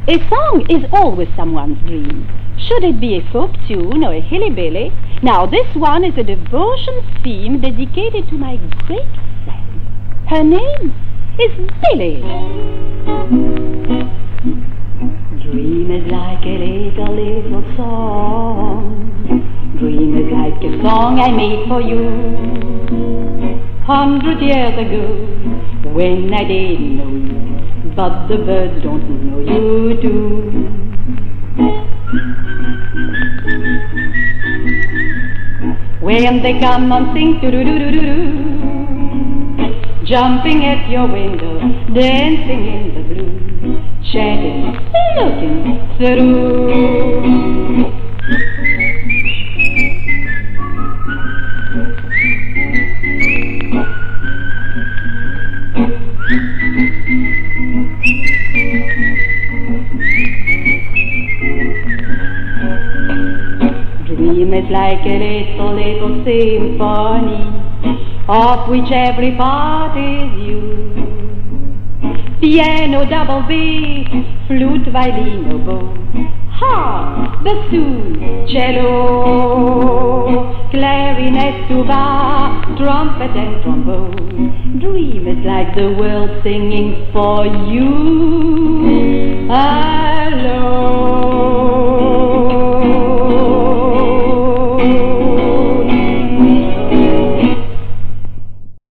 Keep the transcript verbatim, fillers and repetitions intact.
A song is always someone's dream. Should it be a folk tune or a hilly-billy? Now this one is a devotion theme dedicated to my great friend. Her name is Billy. Dream is like a little, little song. Dream is like a song I made for you. Hundred years ago, when I didn't know you, but the birds don't know you too. When they come and sing do-do-do-do-do-do, jumping at your window, dancing in the blue, chatting, looking through. Dream is like a little, little symphony, of which every part is you. Piano, double bass, flute, violin, oboe, harp, bassoon, cello, clarinet, tuba, trumpet and trombone. Dream is like the world singing for you. Ah,